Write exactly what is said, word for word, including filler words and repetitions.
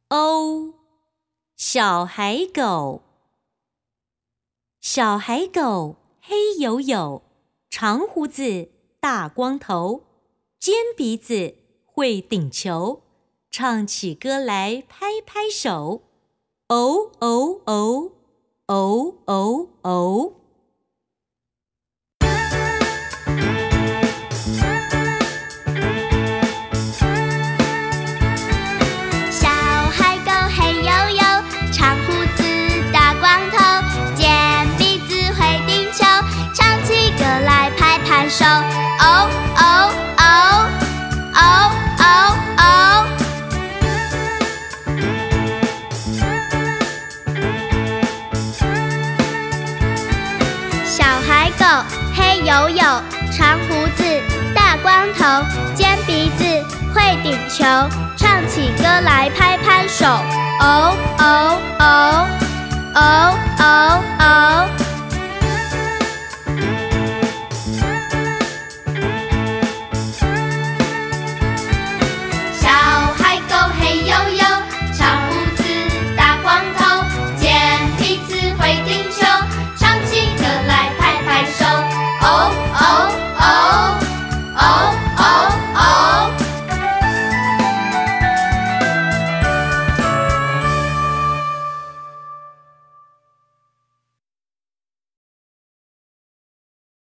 哦，小海狗。小海狗黑黝黝，长胡子，大光头，尖鼻子，会顶球，唱起歌来拍拍手。哦哦哦，哦哦哦。 小海狗黑黝黝，长胡子，大光头，尖鼻子，会顶球，唱起歌来拍拍手。哦哦哦，哦哦哦。小海狗黑黝黝，长胡子，大光头，尖鼻子，会顶球，唱起歌来拍拍手。哦哦哦，哦哦哦。